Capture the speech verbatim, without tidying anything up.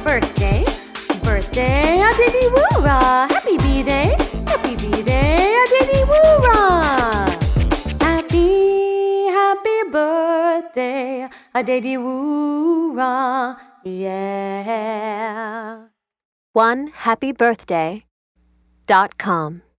birthday, birthday, a diddy woo-rah. Happy B-day, happy B-day, a diddy woo-rah. Happy, happy birthday, a diddy woo-rah, yeah. one happy birthday dot com